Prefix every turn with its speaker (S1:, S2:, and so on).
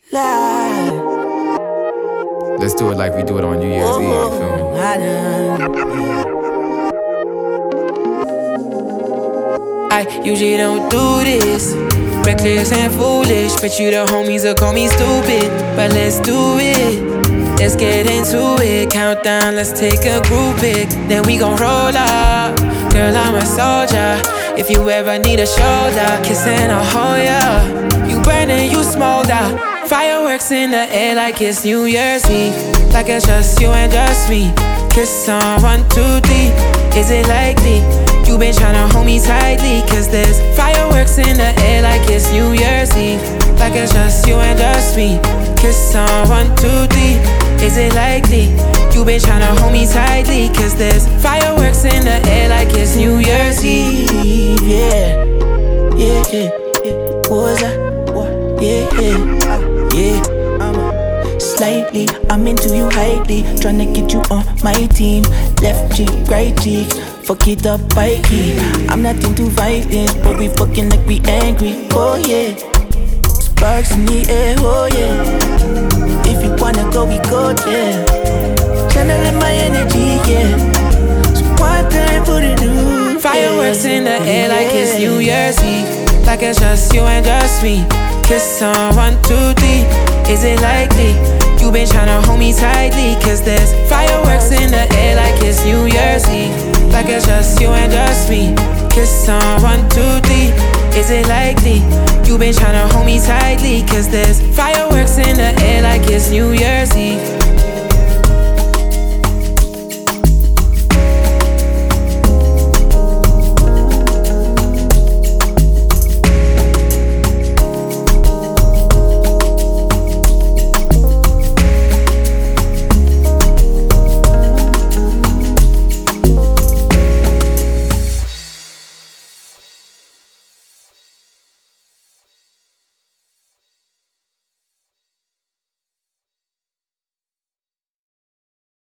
S1: Live.
S2: Let's do it like we do it on New Year's Eve, you feel me?
S1: I usually don't do this. Reckless and foolish, but you the homies will call me stupid. But let's do it. Let's get into it. Countdown, let's take a group pic. Then we gon' roll up. Girl, I'm a soldier. If you ever need a shoulder, kissing a hold ya. You burning, you smolder. Fireworks in the air like it's New Year's Eve. Like it's just you and just me. Kiss on 1, 2, 3. Is it likely? You been tryna hold me tightly. Cause there's fireworks in the air like it's New Year's Eve. Like it's just you and just me. Kiss on 1, 2, 3. Is it likely? You been tryna hold me tightly. Cause there's fireworks in the air like it's New Year's Eve. Yeah, yeah, yeah, yeah. What was that? Yeah, yeah, yeah. Slightly, I'm into you highly. Tryna get you on my team. Left cheek, right cheek. Fuck it up, bite key. I'm not into violence, but we fucking like we angry. Oh yeah. Sparks in the air, oh yeah. If you wanna go, we go there. Channeling my energy, yeah. So one time for the new. Fireworks in the air like it's New Year's Eve. Like it's just you and just me. Kiss on 1, 2, 3. Is it likely? You been tryna hold me tightly. Cause there's fireworks in the air like it's New Year's Eve. Like it's just you and just me. Kiss on 1, 2, 3. Is it likely? You been tryna hold me tightly. Cause there's fireworks in the air like it's New Year's